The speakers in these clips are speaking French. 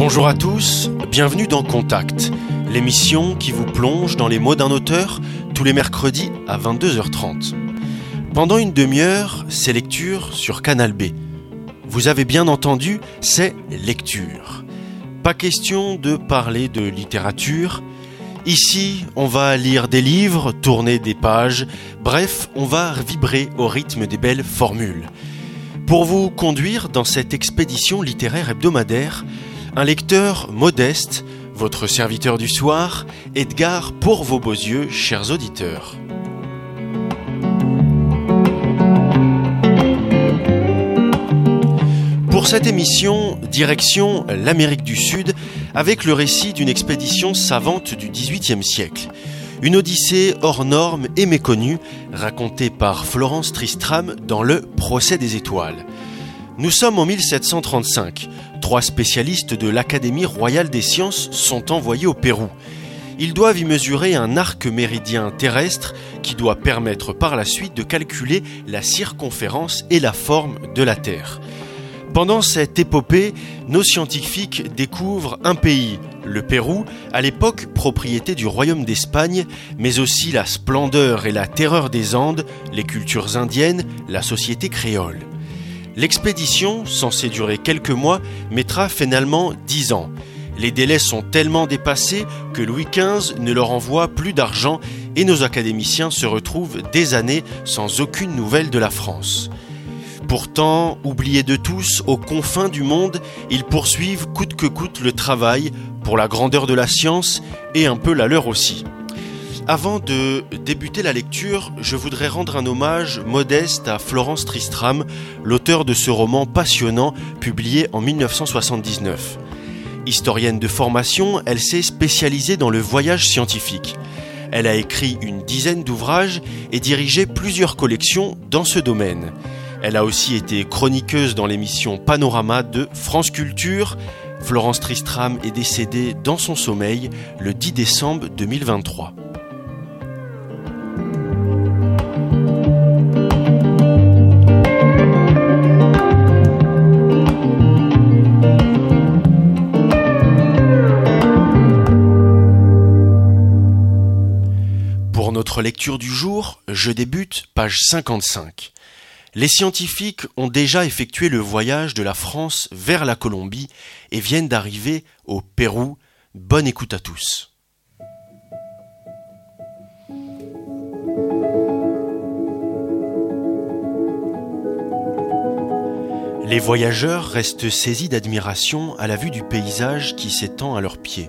Bonjour à tous, bienvenue dans Contact, l'émission qui vous plonge dans les mots d'un auteur tous les mercredis à 22h30. Pendant une demi-heure, c'est lecture sur Canal B. Vous avez bien entendu, c'est lecture. Pas question de parler de littérature. Ici, on va lire des livres, tourner des pages, bref, on va vibrer au rythme des belles formules. Pour vous conduire dans cette expédition littéraire hebdomadaire, un lecteur modeste, votre serviteur du soir, Edgar pour vos beaux yeux, chers auditeurs. Pour cette émission, direction l'Amérique du Sud, avec le récit d'une expédition savante du XVIIIe siècle. Une odyssée hors norme et méconnue, racontée par Florence Tristram dans le Procès des étoiles. Nous sommes en 1735. 3 spécialistes de l'Académie royale des sciences sont envoyés au Pérou. Ils doivent y mesurer un arc méridien terrestre qui doit permettre par la suite de calculer la circonférence et la forme de la Terre. Pendant cette épopée, nos scientifiques découvrent un pays, le Pérou, à l'époque propriété du royaume d'Espagne, mais aussi la splendeur et la terreur des Andes, les cultures indiennes, la société créole. L'expédition, censée durer quelques mois, mettra finalement 10 ans. Les délais sont tellement dépassés que Louis XV ne leur envoie plus d'argent et nos académiciens se retrouvent des années sans aucune nouvelle de la France. Pourtant, oubliés de tous, aux confins du monde, ils poursuivent coûte que coûte le travail pour la grandeur de la science et un peu la leur aussi. Avant de débuter la lecture, je voudrais rendre un hommage modeste à Florence Tristram, l'auteur de ce roman passionnant publié en 1979. Historienne de formation, elle s'est spécialisée dans le voyage scientifique. Elle a écrit une dizaine d'ouvrages et dirigé plusieurs collections dans ce domaine. Elle a aussi été chroniqueuse dans l'émission Panorama de France Culture. Florence Tristram est décédée dans son sommeil le 10 décembre 2023. Pour notre lecture du jour, je débute page 55. Les scientifiques ont déjà effectué le voyage de la France vers la Colombie et viennent d'arriver au Pérou. Bonne écoute à tous. Les voyageurs restent saisis d'admiration à la vue du paysage qui s'étend à leurs pieds.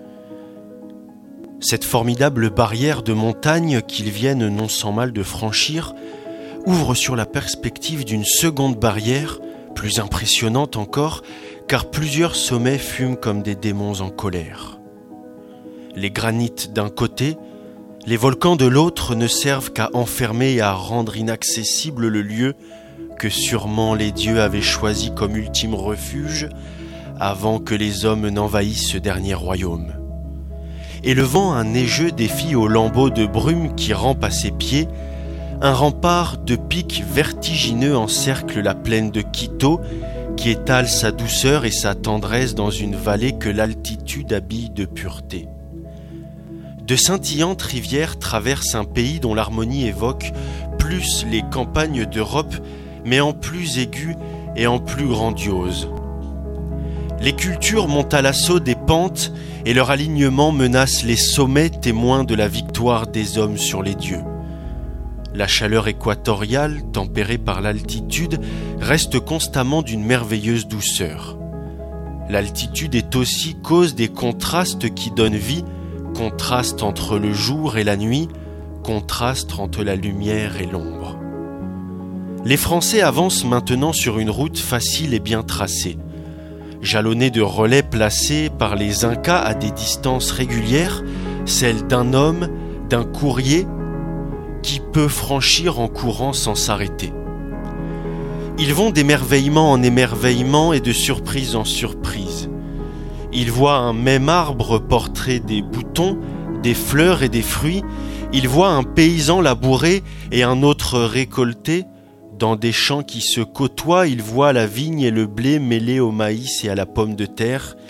Cette formidable barrière de montagne qu'ils viennent non sans mal de franchir ouvre sur la perspective d'une seconde barrière, plus impressionnante encore, car plusieurs sommets fument comme des démons en colère. Les granites d'un côté, les volcans de l'autre ne servent qu'à enfermer et à rendre inaccessible le lieu que sûrement les dieux avaient choisi comme ultime refuge avant que les hommes n'envahissent ce dernier royaume. Élevant un neigeux défi aux lambeaux de brume qui rampent à ses pieds, un rempart de pics vertigineux encercle la plaine de Quito qui étale sa douceur et sa tendresse dans une vallée que l'altitude habille de pureté. De scintillantes rivières traversent un pays dont l'harmonie évoque plus les campagnes d'Europe, mais en plus aigu et en plus grandiose. Les cultures montent à l'assaut des pentes et leur alignement menace les sommets témoins de la victoire des hommes sur les dieux. La chaleur équatoriale, tempérée par l'altitude, reste constamment d'une merveilleuse douceur. L'altitude est aussi cause des contrastes qui donnent vie, contraste entre le jour et la nuit, contraste entre la lumière et l'ombre. Les Français avancent maintenant sur une route facile et bien tracée. Jalonnée de relais placés par les Incas à des distances régulières, celles d'un homme, d'un courrier, qui peut franchir en courant sans s'arrêter. Ils vont d'émerveillement en émerveillement et de surprise en surprise. Ils voient un même arbre porter des boutons, des fleurs et des fruits. Ils voient un paysan labourer et un autre récolter. Dans des champs qui se côtoient, ils voient la vigne et le blé mêlés au maïs et à la pomme de terre.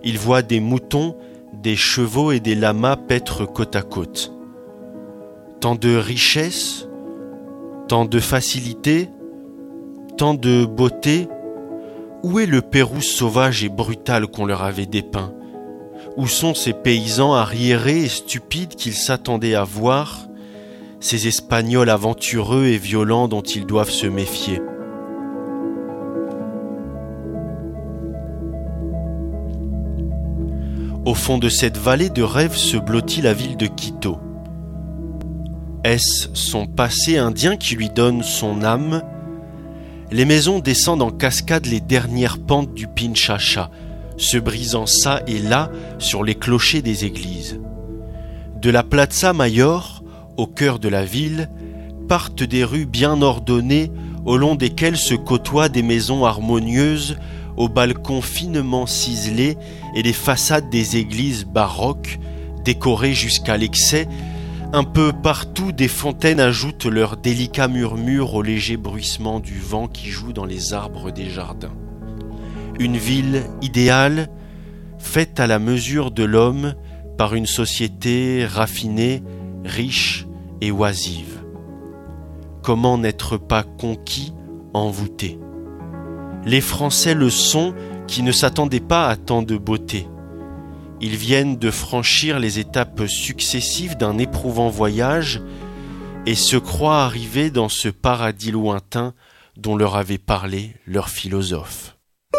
Il voit des moutons, des chevaux et des lamas paître côte à côte. Tant de richesse, tant de facilité, tant de beauté. Où est le Pérou sauvage et brutal qu'on leur avait dépeint? Où sont ces paysans arriérés et stupides qu'ils s'attendaient à voir, ces Espagnols aventureux et violents dont ils doivent se méfier? Au fond de cette vallée de rêve se blottit la ville de Quito. Est-ce son passé indien qui lui donne son âme? Les maisons descendent en cascade les dernières pentes du Pinchacha, se brisant çà et là sur les clochers des églises. De la Plaza Mayor, au cœur de la ville, partent des rues bien ordonnées au long desquelles se côtoient des maisons harmonieuses aux balcons finement ciselés et les façades des églises baroques, décorées jusqu'à l'excès. Un peu partout, des fontaines ajoutent leur délicat murmure au léger bruissement du vent qui joue dans les arbres des jardins. Une ville idéale, faite à la mesure de l'homme par une société raffinée, riche et oisive. Comment n'être pas conquis, envoûté? Les Français le sont qui ne s'attendaient pas à tant de beauté. Ils viennent de franchir les étapes successives d'un éprouvant voyage et se croient arrivés dans ce paradis lointain dont leur avait parlé leur philosophe.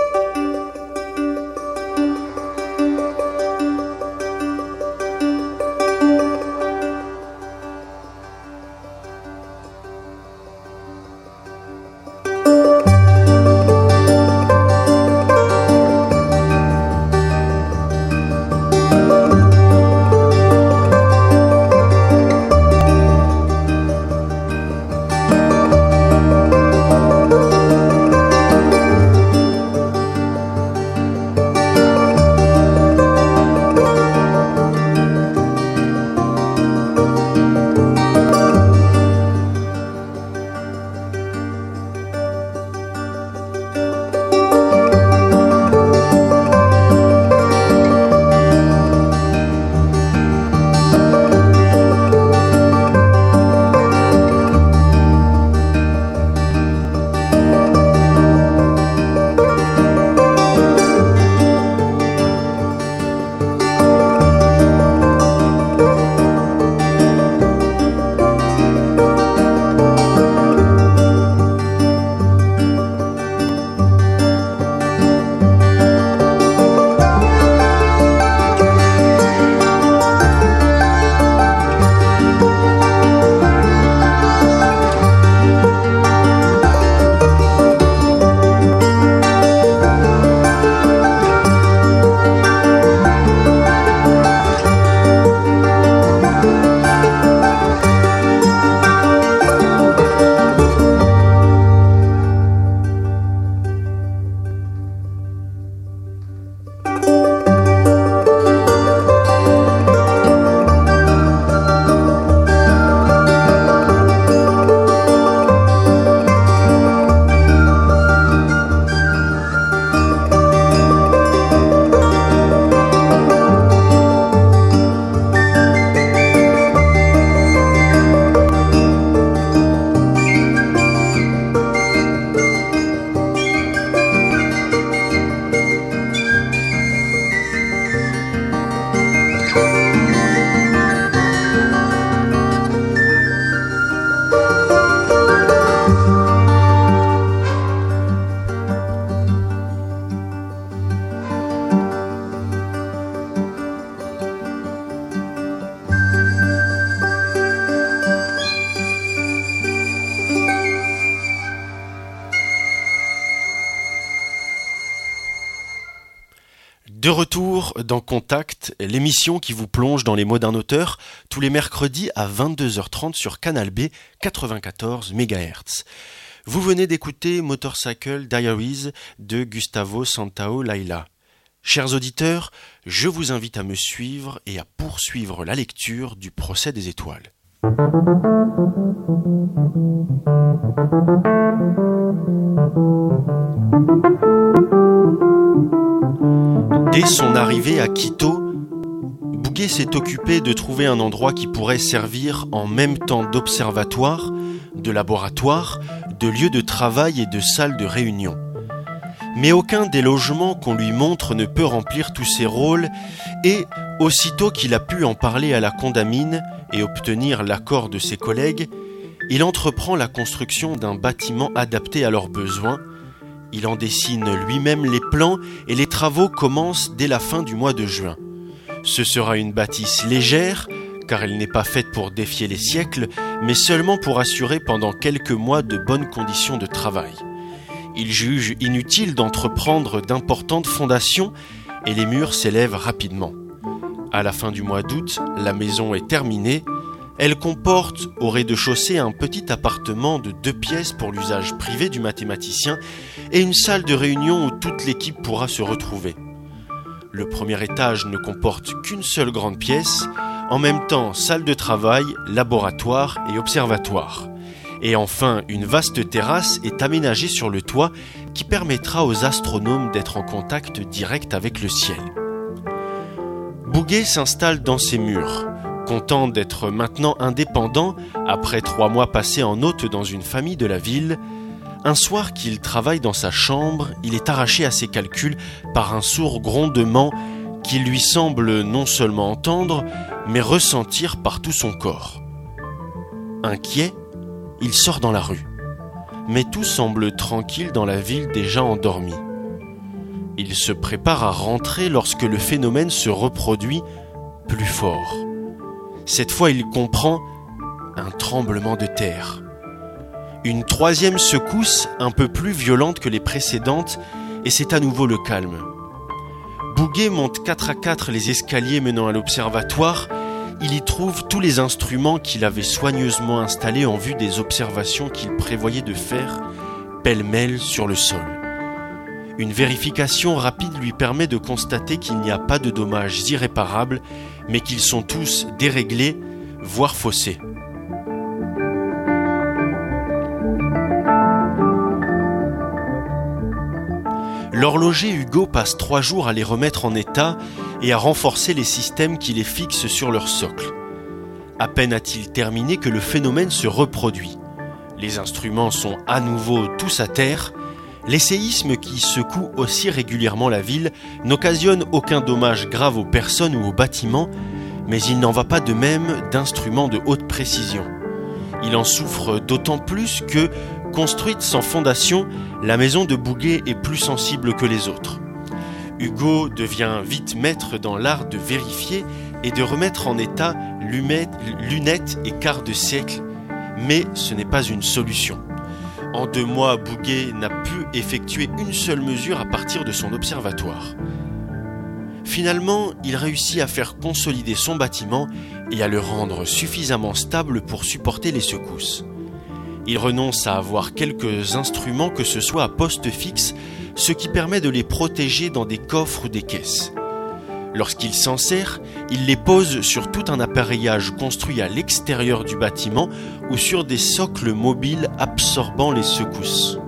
De retour dans Contact, l'émission qui vous plonge dans les mots d'un auteur, tous les mercredis à 22h30 sur Canal B 94 MHz. Vous venez d'écouter Motorcycle Diaries de Gustavo Santaolalla. Chers auditeurs, je vous invite à me suivre et à poursuivre la lecture du Procès des étoiles. Dès son arrivée à Quito, Bouguer s'est occupé de trouver un endroit qui pourrait servir en même temps d'observatoire, de laboratoire, de lieu de travail et de salle de réunion. Mais aucun des logements qu'on lui montre ne peut remplir tous ces rôles et, aussitôt qu'il a pu en parler à la Condamine et obtenir l'accord de ses collègues, il entreprend la construction d'un bâtiment adapté à leurs besoins. Il en dessine lui-même les plans et les travaux commencent dès la fin du mois de juin. Ce sera une bâtisse légère, car elle n'est pas faite pour défier les siècles, mais seulement pour assurer pendant quelques mois de bonnes conditions de travail. Il juge inutile d'entreprendre d'importantes fondations et les murs s'élèvent rapidement. À la fin du mois d'août, la maison est terminée. Elle comporte au rez-de-chaussée un petit appartement de 2 pièces pour l'usage privé du mathématicien et une salle de réunion où toute l'équipe pourra se retrouver. Le premier étage ne comporte qu'une seule grande pièce, en même temps salle de travail, laboratoire et observatoire. Et enfin, une vaste terrasse est aménagée sur le toit qui permettra aux astronomes d'être en contact direct avec le ciel. Bouguer s'installe dans ses murs. Content d'être maintenant indépendant, après 3 mois passés en hôte dans une famille de la ville, un soir qu'il travaille dans sa chambre, il est arraché à ses calculs par un sourd grondement qu'il lui semble non seulement entendre, mais ressentir par tout son corps. Inquiet, il sort dans la rue. Mais tout semble tranquille dans la ville déjà endormie. Il se prépare à rentrer lorsque le phénomène se reproduit plus fort. Cette fois, il comprend un tremblement de terre. Une 3e secousse, un peu plus violente que les précédentes, et c'est à nouveau le calme. Bouguer monte 4 à 4 les escaliers menant à l'observatoire. Il y trouve tous les instruments qu'il avait soigneusement installés en vue des observations qu'il prévoyait de faire pêle-mêle sur le sol. Une vérification rapide lui permet de constater qu'il n'y a pas de dommages irréparables, mais qu'ils sont tous déréglés, voire faussés. L'horloger Hugo passe 3 jours à les remettre en état et à renforcer les systèmes qui les fixent sur leur socle. À peine a-t-il terminé que le phénomène se reproduit. Les instruments sont à nouveau tous à terre. Les séismes qui secouent aussi régulièrement la ville n'occasionnent aucun dommage grave aux personnes ou aux bâtiments, mais il n'en va pas de même d'instruments de haute précision. Il en souffre d'autant plus que, construite sans fondation, la maison de Bouguer est plus sensible que les autres. Hugo devient vite maître dans l'art de vérifier et de remettre en état lunettes et quart de siècle, mais ce n'est pas une solution. En 2 mois, Bouguer n'a pu effectuer une seule mesure à partir de son observatoire. Finalement, il réussit à faire consolider son bâtiment et à le rendre suffisamment stable pour supporter les secousses. Il renonce à avoir quelques instruments, que ce soit à poste fixe, ce qui permet de les protéger dans des coffres ou des caisses. Lorsqu'il s'en sert, il les pose sur tout un appareillage construit à l'extérieur du bâtiment ou sur des socles mobiles absorbant les secousses.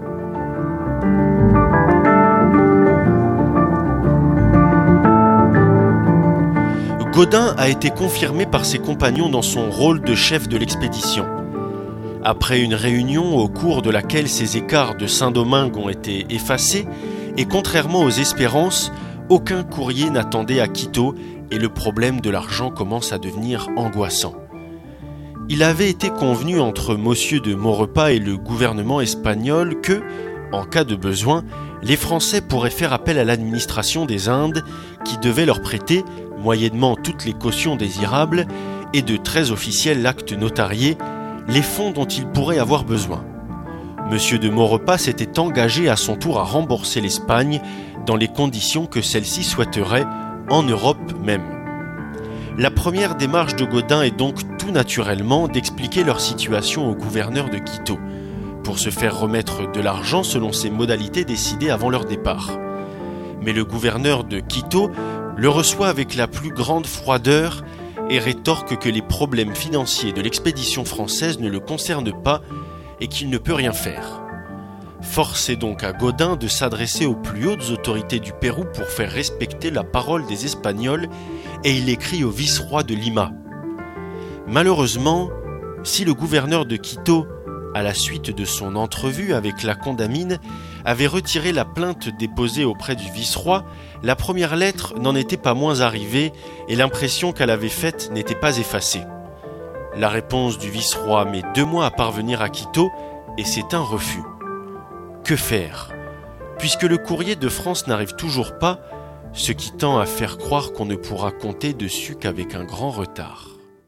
Gaudin a été confirmé par ses compagnons dans son rôle de chef de l'expédition. Après une réunion au cours de laquelle ces écarts de Saint-Domingue ont été effacés, et contrairement aux espérances, aucun courrier n'attendait à Quito et le problème de l'argent commence à devenir angoissant. Il avait été convenu entre Monsieur de Maurepas et le gouvernement espagnol que, en cas de besoin, les Français pourraient faire appel à l'administration des Indes qui devait leur prêter, moyennement toutes les cautions désirables et de très officiels actes notariés, les fonds dont ils pourraient avoir besoin. Monsieur de Maurepas s'était engagé à son tour à rembourser l'Espagne dans les conditions que celle-ci souhaiterait, en Europe même. La première démarche de Gaudin est donc tout naturellement d'expliquer leur situation au gouverneur de Quito, pour se faire remettre de l'argent selon ces modalités décidées avant leur départ. Mais le gouverneur de Quito le reçoit avec la plus grande froideur et rétorque que les problèmes financiers de l'expédition française ne le concernent pas et qu'il ne peut rien faire. Force est donc à Godin de s'adresser aux plus hautes autorités du Pérou pour faire respecter la parole des Espagnols et il écrit au vice-roi de Lima. Malheureusement, si le gouverneur de Quito, à la suite de son entrevue avec la condamine, avait retiré la plainte déposée auprès du vice-roi, la première lettre n'en était pas moins arrivée et l'impression qu'elle avait faite n'était pas effacée. La réponse du vice-roi met 2 mois à parvenir à Quito et c'est un refus. Que faire ? Puisque le courrier de France n'arrive toujours pas, ce qui tend à faire croire qu'on ne pourra compter dessus qu'avec un grand retard.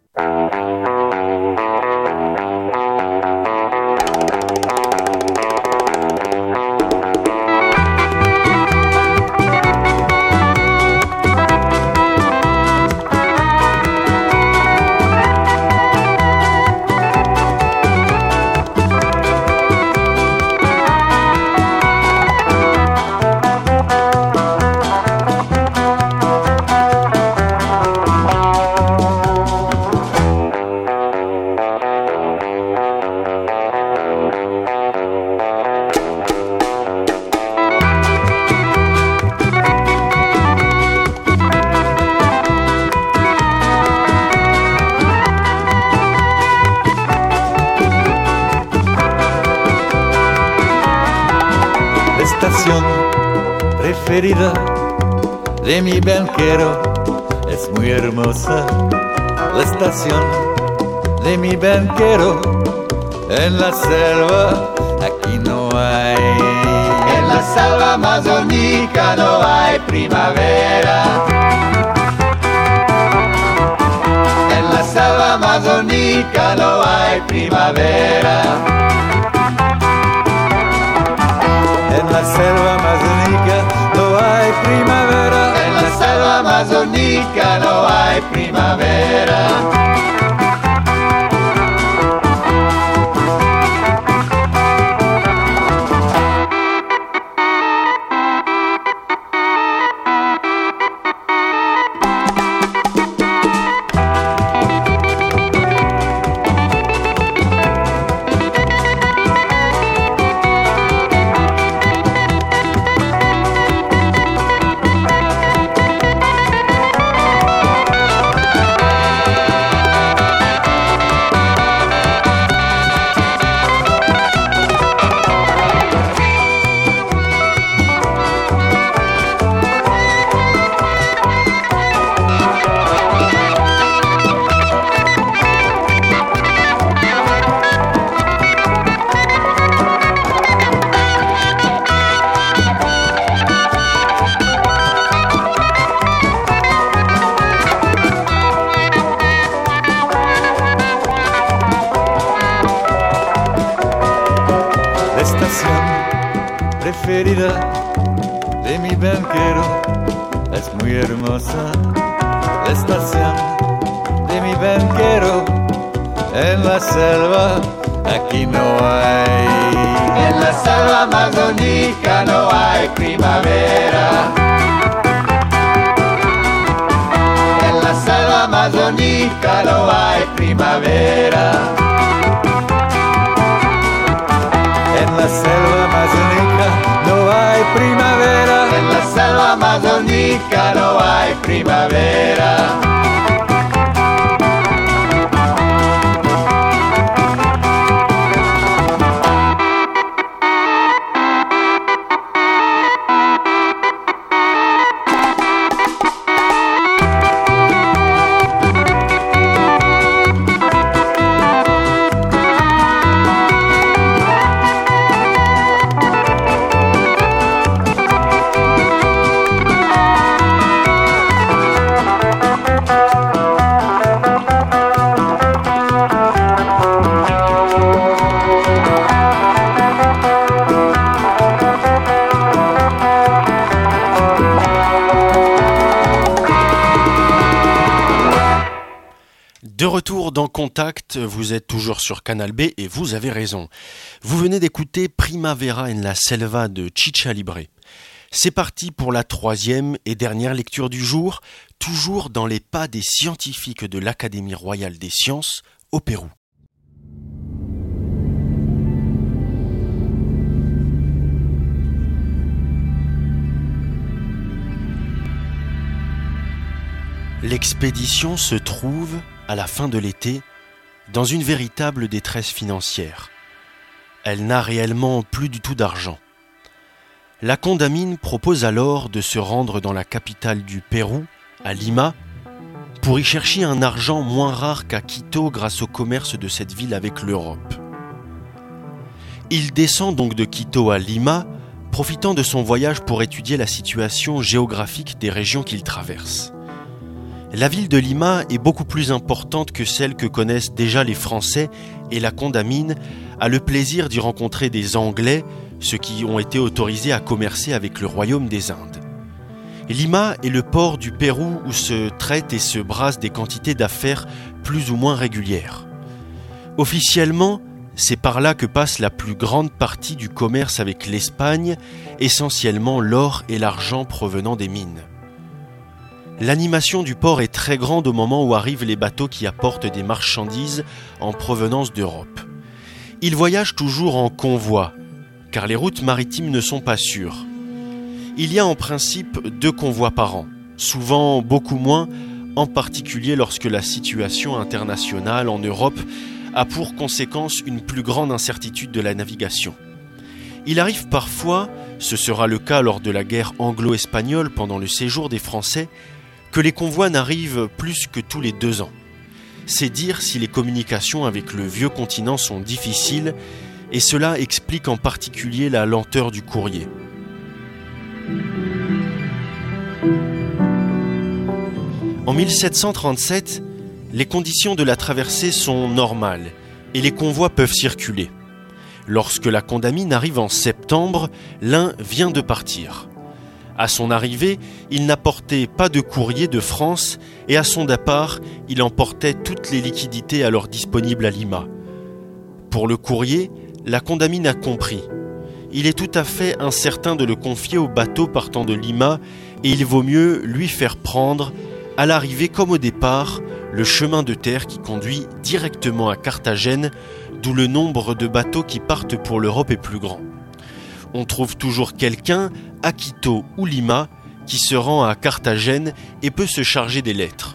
Preferida de mi banquero es muy hermosa. La estación de mi banquero en la selva aquí no hay. En la selva amazónica no hay primavera. En la selva amazónica no hay primavera. En la selva amazónica no hay primavera. En la selva amazónica no hay primavera. Preferida de mi banquero es muy hermosa. La estación de mi banquero en la selva aquí no hay. En la selva amazónica no hay primavera. En la selva amazónica no hay primavera. En la selva amazónica no hay primavera. En la selva amazónica no hay primavera. De retour dans Contact, vous êtes toujours sur Canal B et vous avez raison. Vous venez d'écouter Primavera en la Selva de Chicha Libre. C'est parti pour la 3e et dernière lecture du jour, toujours dans les pas des scientifiques de l'Académie royale des sciences au Pérou. L'expédition se trouve, à la fin de l'été, dans une véritable détresse financière. Elle n'a réellement plus du tout d'argent. La Condamine propose alors de se rendre dans la capitale du Pérou, à Lima, pour y chercher un argent moins rare qu'à Quito grâce au commerce de cette ville avec l'Europe. Il descend donc de Quito à Lima, profitant de son voyage pour étudier la situation géographique des régions qu'il traverse. La ville de Lima est beaucoup plus importante que celle que connaissent déjà les Français et la Condamine a le plaisir d'y rencontrer des Anglais, ceux qui ont été autorisés à commercer avec le Royaume des Indes. Lima est le port du Pérou où se traitent et se brassent des quantités d'affaires plus ou moins régulières. Officiellement, c'est par là que passe la plus grande partie du commerce avec l'Espagne, essentiellement l'or et l'argent provenant des mines. L'animation du port est très grande au moment où arrivent les bateaux qui apportent des marchandises en provenance d'Europe. Ils voyagent toujours en convoi, car les routes maritimes ne sont pas sûres. Il y a en principe 2 convois par an, souvent beaucoup moins, en particulier lorsque la situation internationale en Europe a pour conséquence une plus grande incertitude de la navigation. Il arrive parfois, ce sera le cas lors de la guerre anglo-espagnole pendant le séjour des Français, que les convois n'arrivent plus que tous les 2 ans. C'est dire si les communications avec le vieux continent sont difficiles, et cela explique en particulier la lenteur du courrier. En 1737, les conditions de la traversée sont normales et les convois peuvent circuler. Lorsque la Condamine arrive en septembre, l'un vient de partir. À son arrivée, il n'apportait pas de courrier de France et à son départ, il emportait toutes les liquidités alors disponibles à Lima. Pour le courrier, la Condamine a compris. Il est tout à fait incertain de le confier au bateau partant de Lima et il vaut mieux lui faire prendre, à l'arrivée comme au départ, le chemin de terre qui conduit directement à Carthagène, d'où le nombre de bateaux qui partent pour l'Europe est plus grand. On trouve toujours quelqu'un, à Quito ou Lima, qui se rend à Carthagène et peut se charger des lettres.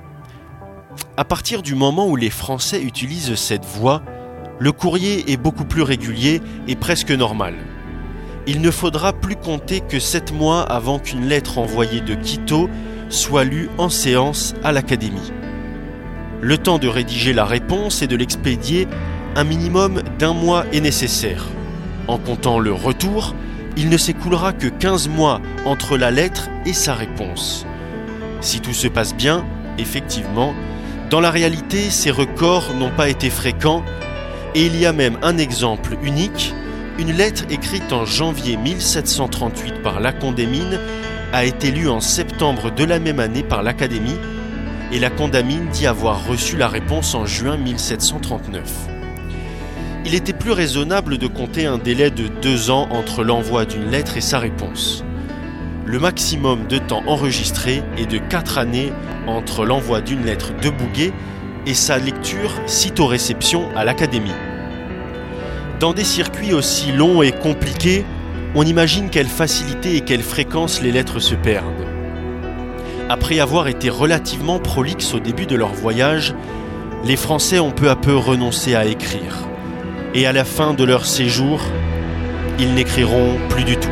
À partir du moment où les Français utilisent cette voie, le courrier est beaucoup plus régulier et presque normal. Il ne faudra plus compter que 7 mois avant qu'une lettre envoyée de Quito soit lue en séance à l'Académie. Le temps de rédiger la réponse et de l'expédier, un minimum d'1 mois est nécessaire. En comptant le retour, il ne s'écoulera que 15 mois entre la lettre et sa réponse. Si tout se passe bien, effectivement, dans la réalité, ces records n'ont pas été fréquents et il y a même un exemple unique. Une lettre écrite en janvier 1738 par la Condamine a été lue en septembre de la même année par l'Académie et la Condamine dit avoir reçu la réponse en juin 1739. Il était plus raisonnable de compter un délai de 2 ans entre l'envoi d'une lettre et sa réponse. Le maximum de temps enregistré est de 4 années entre l'envoi d'une lettre de Bouguer et sa lecture sitôt réception à l'Académie. Dans des circuits aussi longs et compliqués, on imagine quelle facilité et quelle fréquence les lettres se perdent. Après avoir été relativement prolixes au début de leur voyage, les Français ont peu à peu renoncé à écrire. Et à la fin de leur séjour, ils n'écriront plus du tout.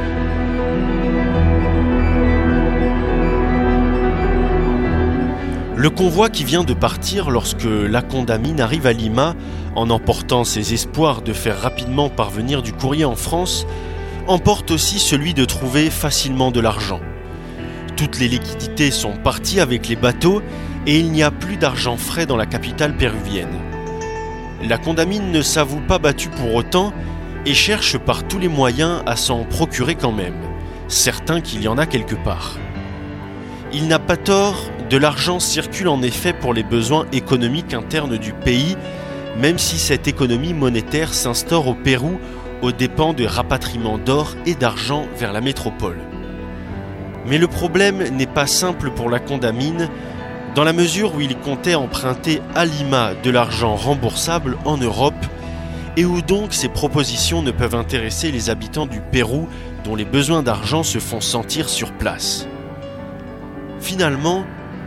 Le convoi qui vient de partir lorsque la Condamine arrive à Lima, en emportant ses espoirs de faire rapidement parvenir du courrier en France, emporte aussi celui de trouver facilement de l'argent. Toutes les liquidités sont parties avec les bateaux et il n'y a plus d'argent frais dans la capitale péruvienne. La Condamine ne s'avoue pas battue pour autant et cherche par tous les moyens à s'en procurer quand même, certain qu'il y en a quelque part. Il n'a pas tort, de l'argent circule en effet pour les besoins économiques internes du pays, même si cette économie monétaire s'instaure au Pérou aux dépens de rapatriement d'or et d'argent vers la métropole. Mais le problème n'est pas simple pour la Condamine, dans la mesure où il comptait emprunter à Lima de l'argent remboursable en Europe et où donc ces propositions ne peuvent intéresser les habitants du Pérou dont les besoins d'argent se font sentir sur place. Finalement,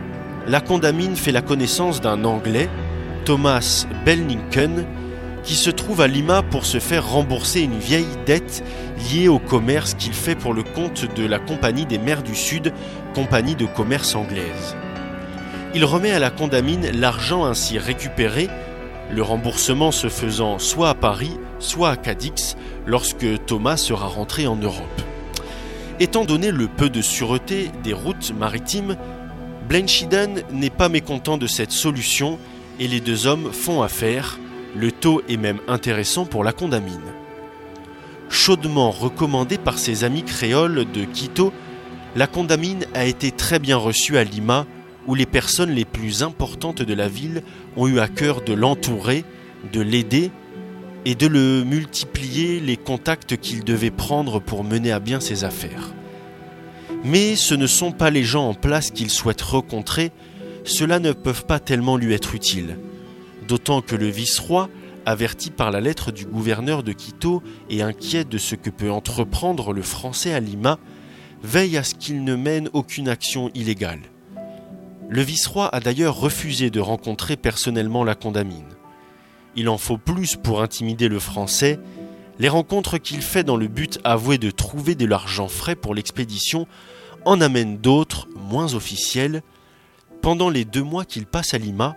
la Condamine fait la connaissance d'un Anglais, Thomas Bellington, qui se trouve à Lima pour se faire rembourser une vieille dette liée au commerce qu'il fait pour le compte de la Compagnie des Mers du Sud, compagnie de commerce anglaise. Il remet à la Condamine l'argent ainsi récupéré, le remboursement se faisant soit à Paris, soit à Cadix, lorsque Thomas sera rentré en Europe. Étant donné le peu de sûreté des routes maritimes, Blanchiden n'est pas mécontent de cette solution et les deux hommes font affaire. Le taux est même intéressant pour la Condamine. Chaudement recommandée par ses amis créoles de Quito, la Condamine a été très bien reçue à Lima, où les personnes les plus importantes de la ville ont eu à cœur de l'entourer, de l'aider et de le multiplier les contacts qu'il devait prendre pour mener à bien ses affaires. Mais ce ne sont pas les gens en place qu'il souhaite rencontrer, ceux-là ne peuvent pas tellement lui être utiles. D'autant que le vice-roi, averti par la lettre du gouverneur de Quito et inquiet de ce que peut entreprendre le Français à Lima, veille à ce qu'il ne mène aucune action illégale. Le vice-roi a d'ailleurs refusé de rencontrer personnellement la Condamine. Il en faut plus pour intimider le Français. Les rencontres qu'il fait dans le but avoué de trouver de l'argent frais pour l'expédition en amènent d'autres, moins officielles. Pendant les 2 mois qu'il passe à Lima,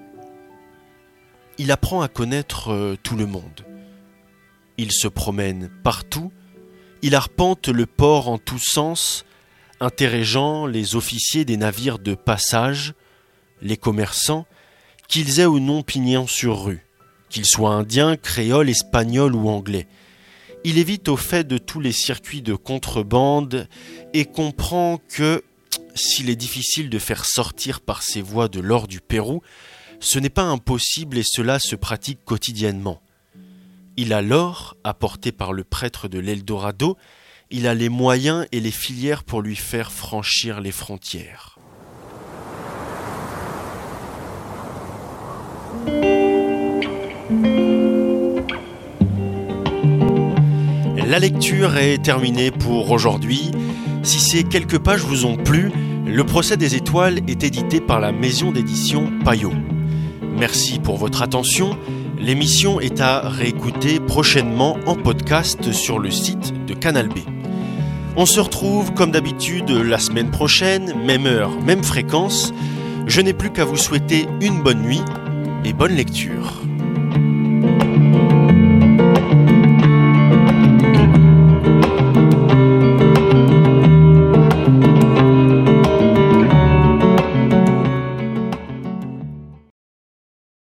il apprend à connaître tout le monde. Il se promène partout, il arpente le port en tous sens, interrogeant les officiers des navires de passage, les commerçants, qu'ils aient ou non pignon sur rue, qu'ils soient indiens, créoles, espagnols ou anglais. Il évite au fait de tous les circuits de contrebande et comprend que, s'il est difficile de faire sortir par ces voies de l'or du Pérou, ce n'est pas impossible et cela se pratique quotidiennement. Il a l'or apporté par le prêtre de l'Eldorado, il a les moyens et les filières pour lui faire franchir les frontières. La lecture est terminée pour aujourd'hui. Si ces quelques pages vous ont plu, Le procès des étoiles est édité par la maison d'édition Payot. Merci pour votre attention. L'émission est à réécouter prochainement en podcast sur le site de Canal B. On se retrouve comme d'habitude la semaine prochaine, même heure, même fréquence. Je n'ai plus qu'à vous souhaiter une bonne nuit et bonne lecture.